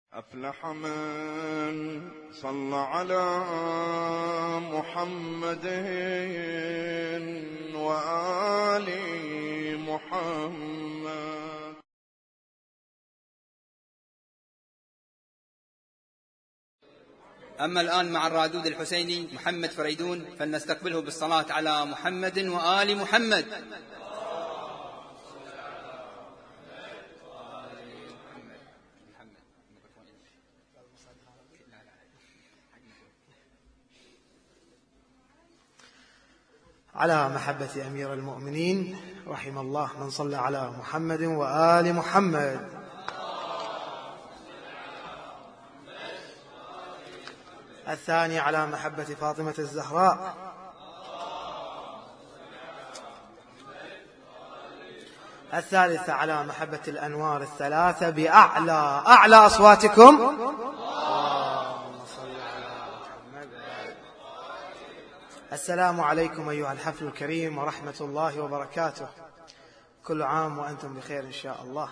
أفلح من صلى على محمد وآل محمد. أما الآن مع الرادود الحسيني محمد فريدون، فلنستقبله بالصلاة على محمد وآل محمد. على محبة أمير المؤمنين رحم الله من صلى على محمد وآل محمد. الثاني على محبة فاطمة الزهراء. الثالث على محبة الأنوار الثلاثة بأعلى أصواتكم. السلام عليكم أيها الحفل الكريم ورحمة الله وبركاته. كل عام وأنتم بخير إن شاء الله.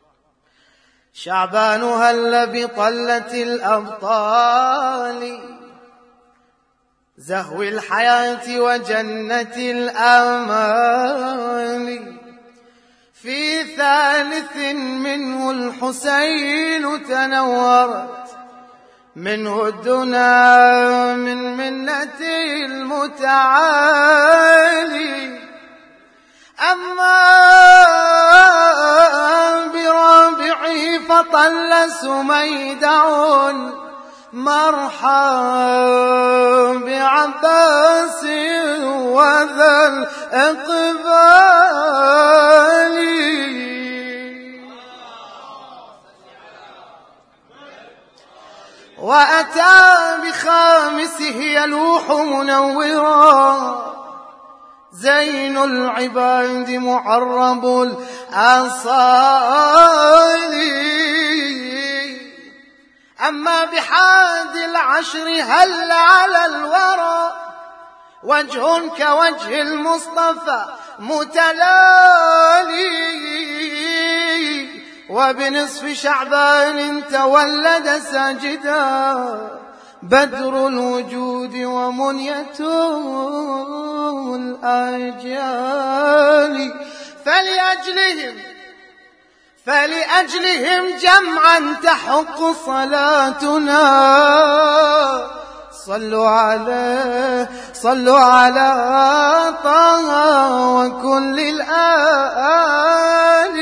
شعبان هل بطلة الأبطال، زهو الحياة وجنة الآمال، في ثالث منه الحسين تنورت منه الدنا من منة المتعالي. أما برابعه فطل سميدع مرحى بعباس وذا الإقبال. وأتى بخامسه يلوح منورا، زين العباد معرب الأصال. أما بحادي العشر هل على الورى وجه كوجه المصطفى متلالي، وبنصف شعبان تولد ساجدا بدر الوجود ومنية الآجال. فلأجلهم جمعا تحق صلاتنا، صلوا على طه وكل الآل.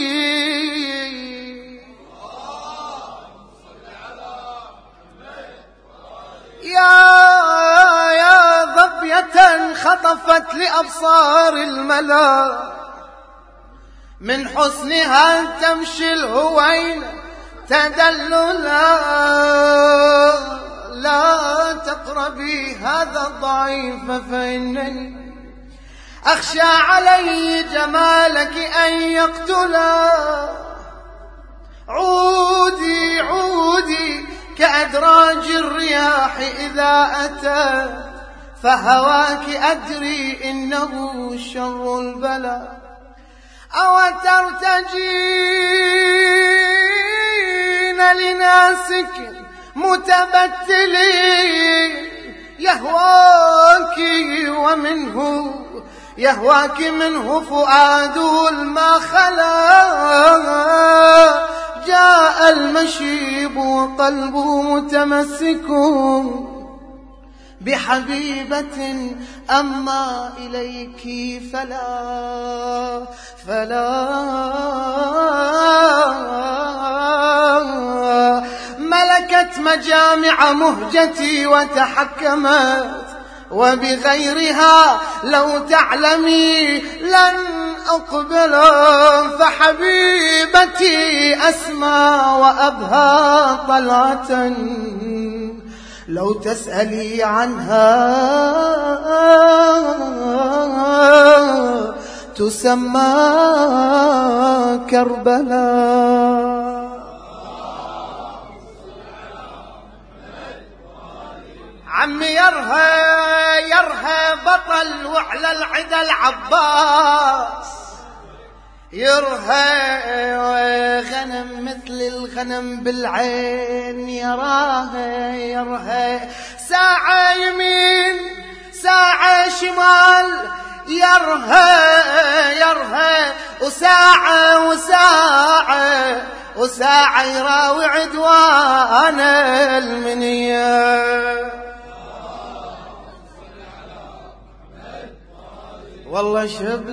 يا ظبية خطفت لأبصار الملا، من حسنها تمشي الهوين تدللا. لا تقربي هذا الضعيف فإنني أخشى عليه جمالك أن يقتلا. عودي كأدراج الرياح إذا أتى، فهواك أدري إنه شر البلاء. أو ترتجين لناسك متبتلين، يهواك منه فؤاده الما خلا. جاء المشيب وقلبه متمسك بحبيبة، أما إليك فلا ملكت مجامع مهجتي وتحكمت، وبغيرها لو تعلمي لن أقبل. فحبيبتي أسمى وأبهى طلعة، لو تسألي عنها تسمى كربلاء. عمي يرهى بطل وعلى العدا العباس، يرهى غنم مثل قتل الغنم بالعين يراها ساعة يمين ساعة شمال يرها وساعة يراوي عدوان المنية. والله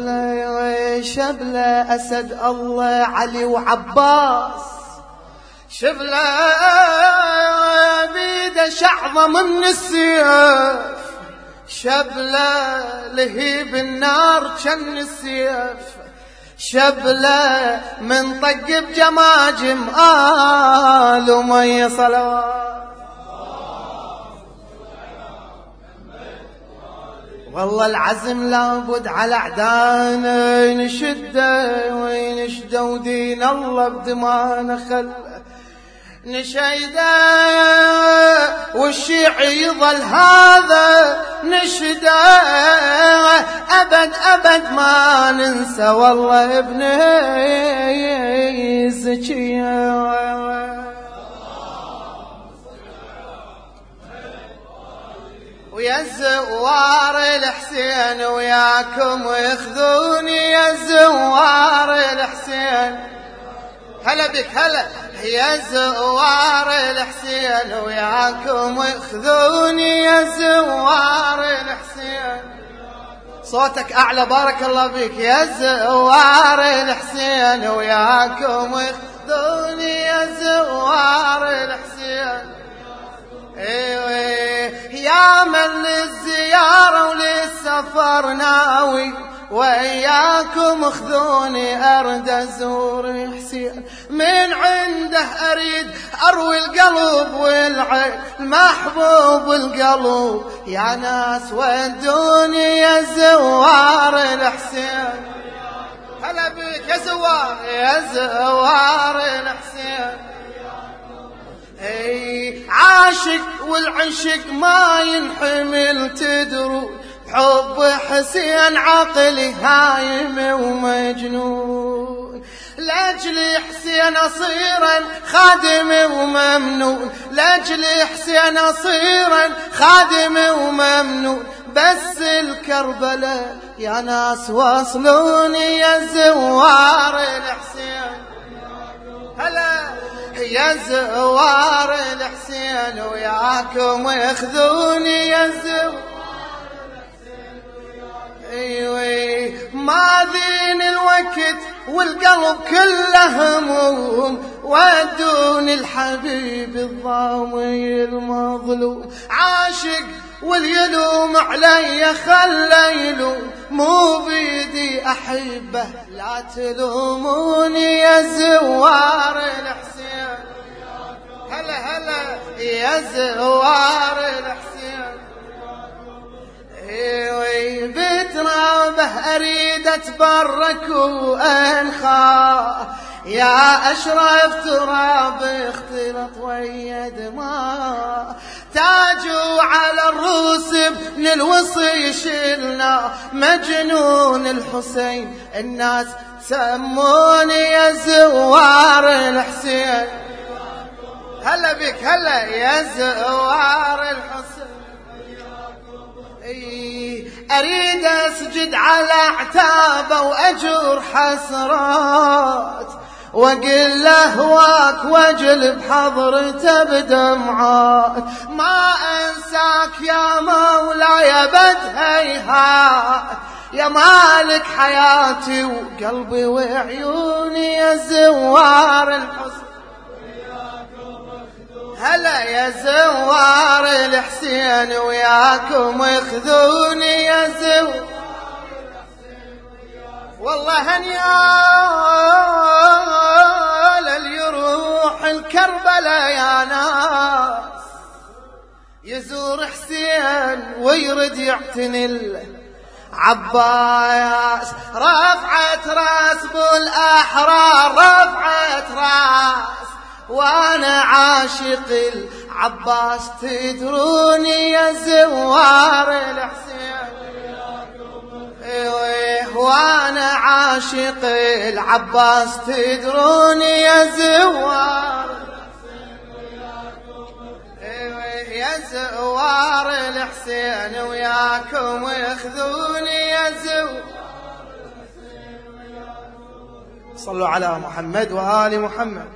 شبله أسد الله علي وعباس، شبله بيده شعظة من السيف، شبله لهيب النار جن السيف، شبله من طق بجماجم آل ومي صلوات. والله العزم لابد على اعدانا نشده وينشده ودين الله بدمانا خل نشيده والشيعي يظل هذا نشده أبد ما ننسى والله ابني الزكية. ويا الزوار الحسين وياكم وياخذوني يا الزوار الحسين، هلا بك هلا يا الزوار الحسين وياكم وياخذوني يا الزوار الحسين. صوتك أعلى بارك الله بك. يا الزوار الحسين وياكم وياخذوني يا الزوار الحسين. يا من للزيارة وللسفر ناوي وإياكم اخذوني أرد أزور حسين، من عنده أريد أروي القلب والعين المحبوب القلب. يا ناس ودوني يا زوار الحسين، هلا بك يا زوار يا زوار الحسين. عاشق والعشق ما ينحمل تدرون، حب حسين عقلي هايم ومجنون. لاجل حسين أصيرا خادم وممنون، لاجل حسين أصيرا خادم وممنون. بس الكربلاء يا ناس واصلوني يا زوار الحسين، هلا يا زوار الحسين وياكم وياخذوني يا زوار الحسين. ايوه ما ذين الوقت والقلب كله هموم، ودوني الحبيب الضامي المظلوم. عاشق واليلوم علي خلى يلوم، مو بيدي أحبه لا تلوموني يا زوار الحسين، هلا هلا يا زوار الحسين. ايوه بترابه اريد اتبرك وانخى، يا اشرف تراب اختلط ويا دماء. تاجوا على الروس ابن الوصي يشيلنا، مجنون الحسين الناس سموني يا زوار الحسين. هلا بك هلا يا زوار الحسين. أريد أسجد على اعتابه وأجر حسرات، وأقل له هواك واجلب حضرته بدمعات. ما أنساك يا مولاي بد هيهات، يا مالك حياتي وقلبي وعيوني يا زوار الحسين. هلا يا زوار الحسين وياكم ياخذوني يا زوار الحسين. والله هنيال اللي يروح الكربلاء يا ناس، يزور حسين ويرد يعتني عباس. رفعت راس بالاحرار رفعت راس، وانا عاشق العباس تدروني يا زوار الحسين. وانا عاشق العباس تدرون يا زوار، يا زوار الحسين وياكم اخذوني يا زوار. صلوا على محمد وآل محمد.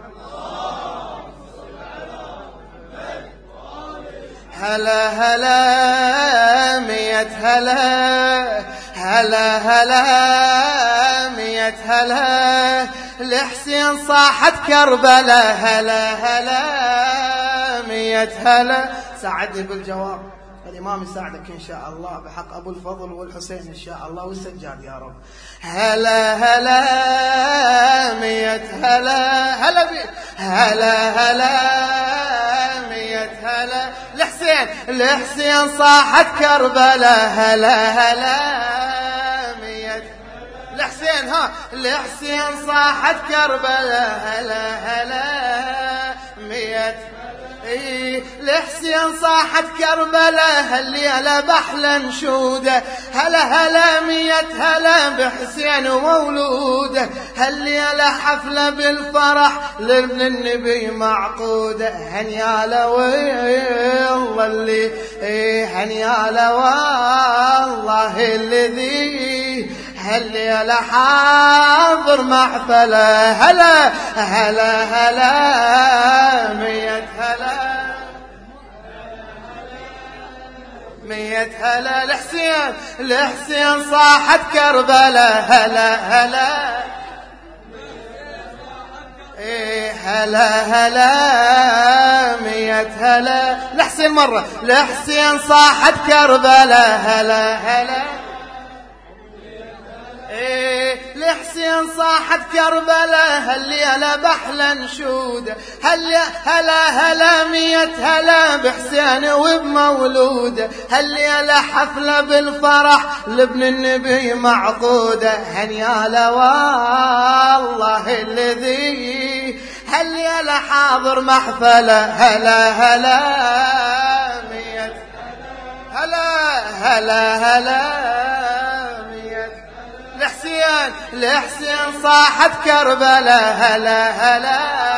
هلا هلا مية هلا، هلا هلا مية هلا، الحسين صاحت كربلاء. هلا هلا مية هلا. ساعدني بالجواب، الإمام يساعدك إن شاء الله بحق أبو الفضل والحسين إن شاء الله والسجاد يا رب. هلا هلا مية هلا، هلا بي، هلا هلا مية هلا، الحسين الحسين صاحت كربلاء. هلا هلا مية الحسين، ها الحسين صاحت كربلاء. هلا هلا مية الحسين صاحت كربلاء، هالليلة بحلى نشوده. هلا هلا مية هلا بحسين ومولوده، هالليلة حفلة بالفرح لابن النبي معقوده. هنياله والله اللي هنياله والله الذي هالليلة حاضر محفله. هلا هلا هلا مية هلا، مية هلا، الحسين الحسين صاحت كربلاء. هلا هلا هلا هلا مية هلا، الحسين مرة الحسين صاحت كربلاء. هلا هلا الحسين صاحت كربلاء، هالليلة بحلى نشوده. هلا هلا مية هلا بحسين وبمولوده، هالليلة حفلة بالفرح لابن النبي معقوده. هنياله والله الذي هالليلة حاضر محفله. هلا هلا مية هلا، هلا هلا الحسين الحسين صاحت كربلاء. هلا هلا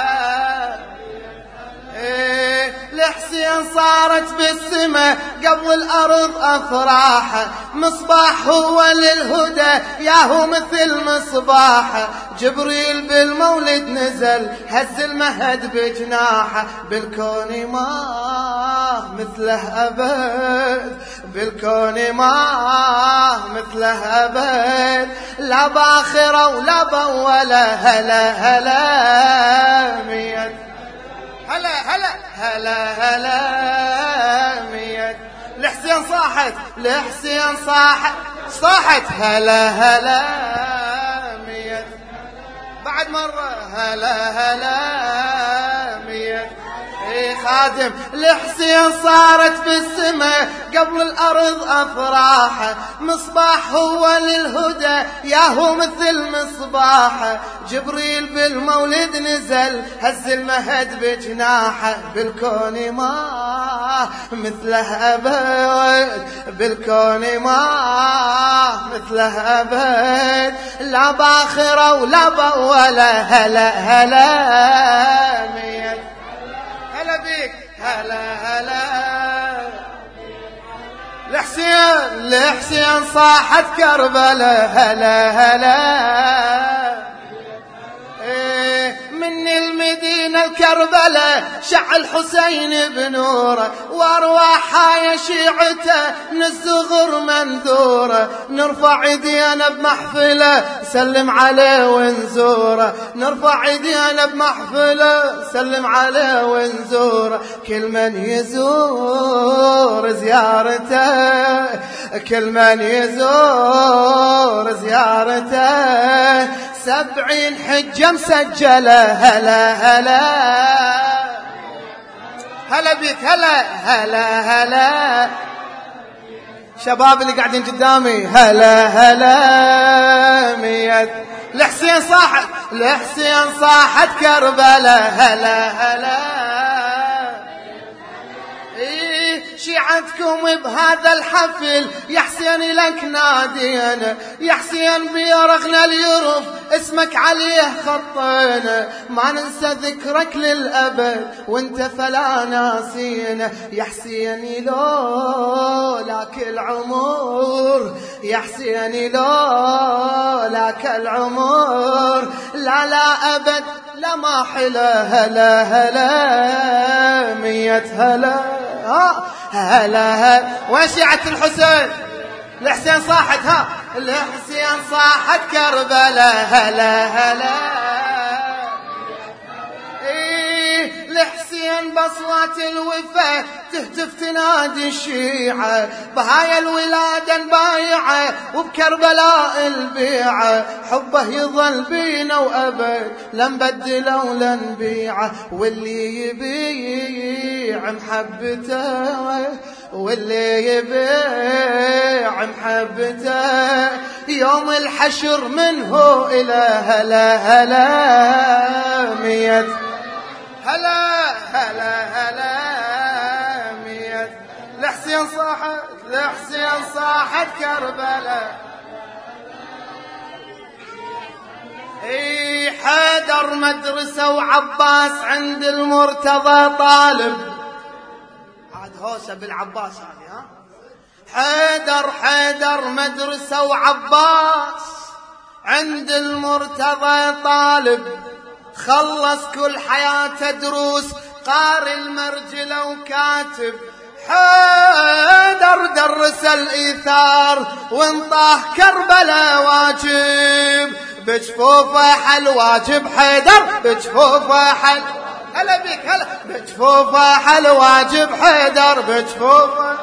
الحسين صارت بالسماء قبل الأرض أفراحه، مصباح هو للهدى ياهو مثل مصباحه. جبريل بالمولد نزل هز المهد بجناحه، بالكون ما مثله أبد، بالكون ما مثله أبد، لا باخرة ولا بولا. هلا هلا مية هلا هلا هلا هلا مية الحسين صاحت، الحسين صاحت. هلا هلا مية بعد مرة. هلا هلا مية خادم الحسين صارت بالسماء قبل الأرض أفراحه، مصباح هو للهدى ياهو مثل مصباحه. جبريل بالمولد نزل هز المهد بجناحه، بالكون ما مثله أبد، بالكون ما مثله أبد، لا باخرة ولا بولا. هلا هلا مية هلا بيك. هلا هلا الحسين صاحت كربلاء. هلا هلا من المدينة الكربلاء شع الحسين بنوره، وارواحها يا شيعته نزغر منذوره. نرفع ايدينا بمحفله سلم عليه ونزوره، نرفع ايدينا بمحفله سلم عليه ونزوره. كل من يزور زيارته، كل من يزور زيارته 70 حجة مسجلة. هلا هلا هلا بيك. هلا هلا هلا شباب اللي قاعدين قدامي. هلا هلا مية الحسين صاحت، الحسين صاحت كربلاء. هلا هلا شيعة ساعدكم بهذا الحفل يا حسين لك نادينا، يا حسين بيرغنا اليرف اسمك عليه خطينا، ما ننسى ذكرك للأبد وانت فلا ناسينا. يا حسين لولاك العمر، يا حسين لولاك العمر، لا لا أبد لا ما حلا. هلا هلا مية هلا هلا. وين شيعة الحسين؟ الحسين صاحت ها، الحسين صاحت كربلاء. هلا هلا الحسين بصوات الوفا تهتف تنادي الشيعة، بهاي الولادة نبايعه وبكربلاء البيعة، حبه يظل بينا وأبد لا نبدله ولا نبيعه. واللي يبيع محبته، واللي يبيع محبته يوم الحشر منه إلى هلا هلا مية. هلا هلا هلا مية. الحسين صاحت، الحسين صاحت كربلاء. حيدر مدرسة وعباس عند المرتضى طالب، عاد هوسة بالعباس هذه ها. حيدر مدرسة وعباس عند المرتضى طالب، خلص كل حياته دروس قاري المرجلة وكاتب. حيدر درس الإيثار وانطاه كربلاء واجب، بجفوفه حل واجب حيدر، بجفوفه حل. هلا بك هلا. بجفوفه حل واجب حيدر، بجفوفه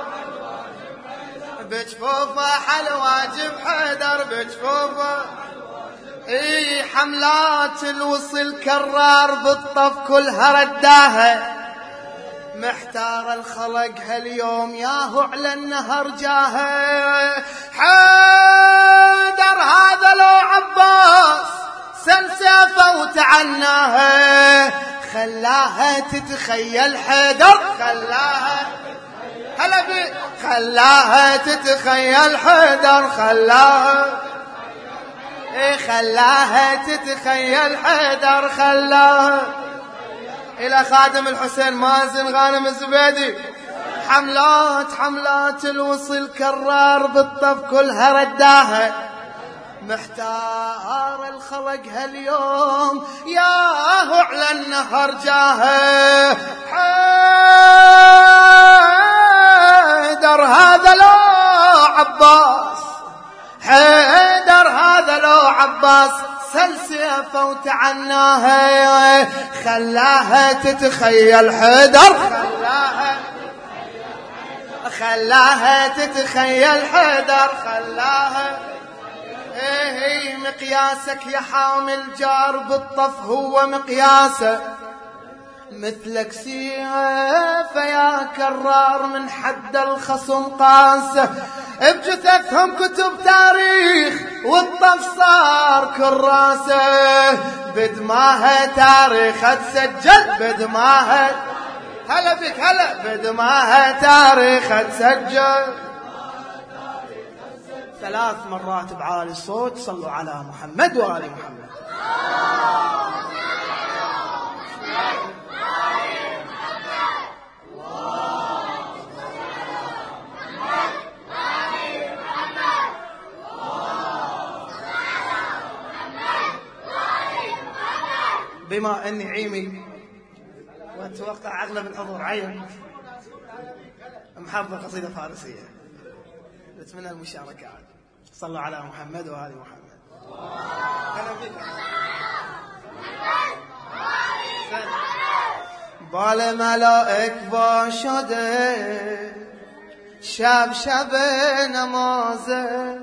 حل واجب حيدر، بجفوفه. حملات الوصل كرار بالطف كلها رداها، محتار الخلق هاليوم ياهو على النهر جاها. حيدر هذا لو عباس سن سيفه وتعناها، خلاها تتخيل حيدر، خلاها هلا بي، خلاها تتخيل حيدر، خلاها خلاها تتخيل حيدر، خلاها. إلى خادم الحسين مازن غانم الزبيدي. حملات الوصل كرار بالطف كلها رداها، محتار الخلق هاليوم ياهو على النهر جاها. حيدر هذا لو عباس، حيدر هذا لو عباس سل سيفه وتعناها، خلاها تتخيل حيدر، خلاها تتخيل حيدر، خلاها. مقياسك يا حامل جار بالطف هو مقياسه، مثلك سيف يا كرار من حد الخصم قاسه. بجثثهم كتب تاريخ والطف صار كراسه، بدماها تاريخ تسجل، بدماها هلا بك هلا، بدماها تاريخ تسجل. 3 مرات بعالي الصوت صلوا على محمد وآل محمد. بما أني عيمي وأتوقع أغلب الحضور عين، محضر قصيدة فارسية، نتمنى المشاركات. صلوا على محمد وآل محمد. بال ملائک با شده شب شب نمازه،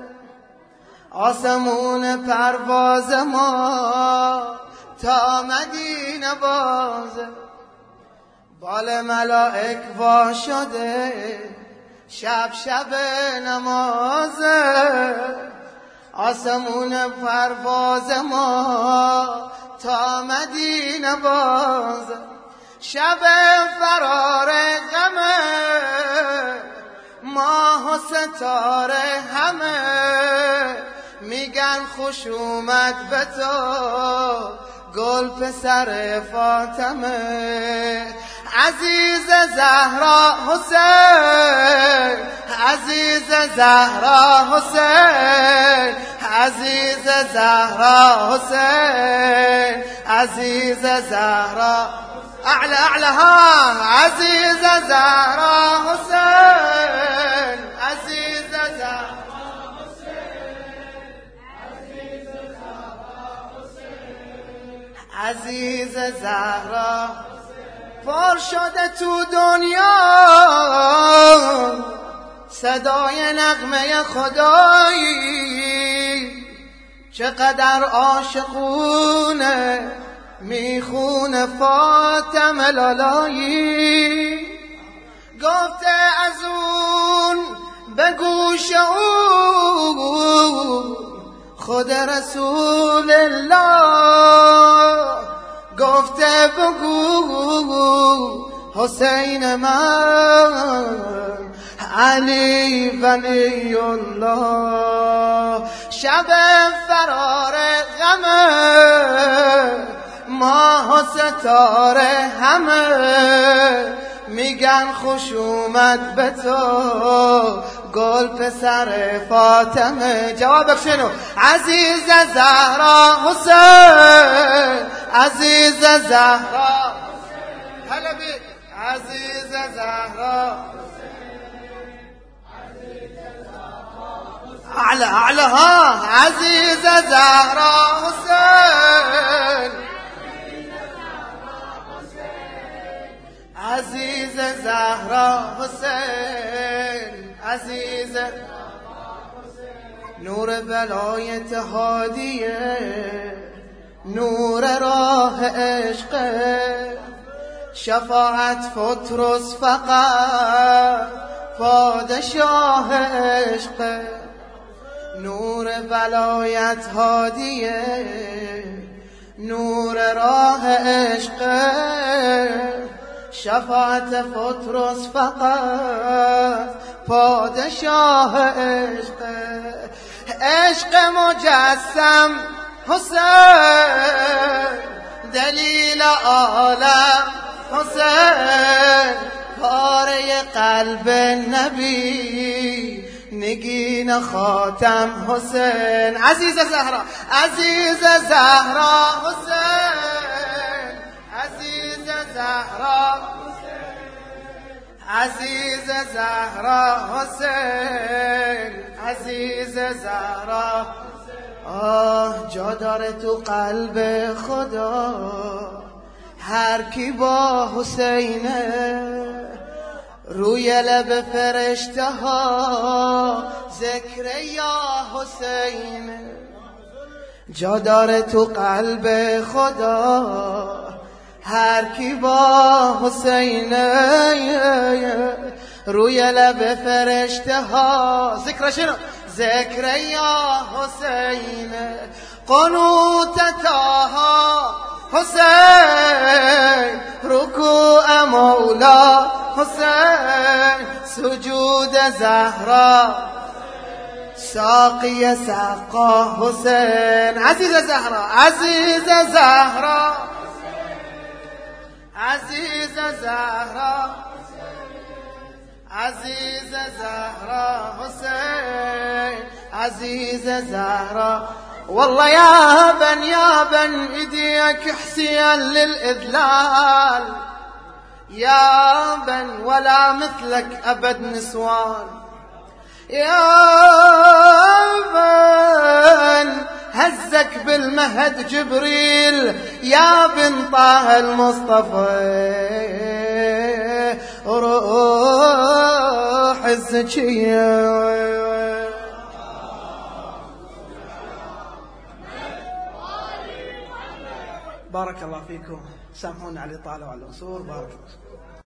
آسمون پرواز ما تا مدینه بازه. بال ملائک وا شده شب شب نمازه، آسمون پرواز ما تا مدینه بازه. شب فرار غمه ستاره همه میگن خوش اومد به تو گل پسر فاطمه. عزیز زهرا حسین، عزیز زهرا حسین، عزیز زهرا حسین، عزیز زهرا اعلى اعلى ها. عزیز زهرا حسین، عزیز زهرا عزیز زهرا پر شده تو دنیا صدای نغمه خدایی، چقدر عاشقونه میخونه فاطمه لالایی. گفته از اون به گوش او خود رسول الله، گفته بگو حسین من علی ولی الله. شب فرار غم ماه و ستاره همه میگن خوش اومد به تو گل پسر فاطمه. جوابك شنو؟ عزیز زهرا حسین، عزیز زهرا هلا بك، عزیز زهرا اعلى اعلى ها. عزیز زهرا حسین، عزیز زهرا حسین، عزیز نور ولایت هادیه، نور راه عشق، شفاعت فترس فقط پادشاه عشق. نور ولایت هادیه، نور راه عشق، شفاعت فترس فقط پادشاه عشق. عشق مجسم حسین، دلیل عالم حسین، پاره قلب نبی نگین خاتم حسین. عزیز زهرا، عزیز زهرا حسین، عزیز زهرا، عزیز زهرا حسین، عزیز زهرا. آه جا داره تو قلب خدا هر کی با حسینه، روی لب فرشته ها ذکر یا حسین. جا داره تو قلب خدا هر کی با حسینه، روی لب فرشته ها ذکر شنو؟ ذکر یا حسین. قنوت تاها حسین، رکوع مولا حسین، سجود زهرا، ساقی سقا حسین. عزیز زهرا، عزیز زهرا، عزیز زهرا، عزيز زهرا حسين، عزيز زهرا. والله يا بن ايديك حسين للإذلال، يا بن ولا مثلك أبد نسوان، يا بن هزك بالمهد جبريل، يا بن طه المصطفى روح الزكية. بارك الله فيكم، سامحونا على الإطالة وعلى القصور. بارك الله.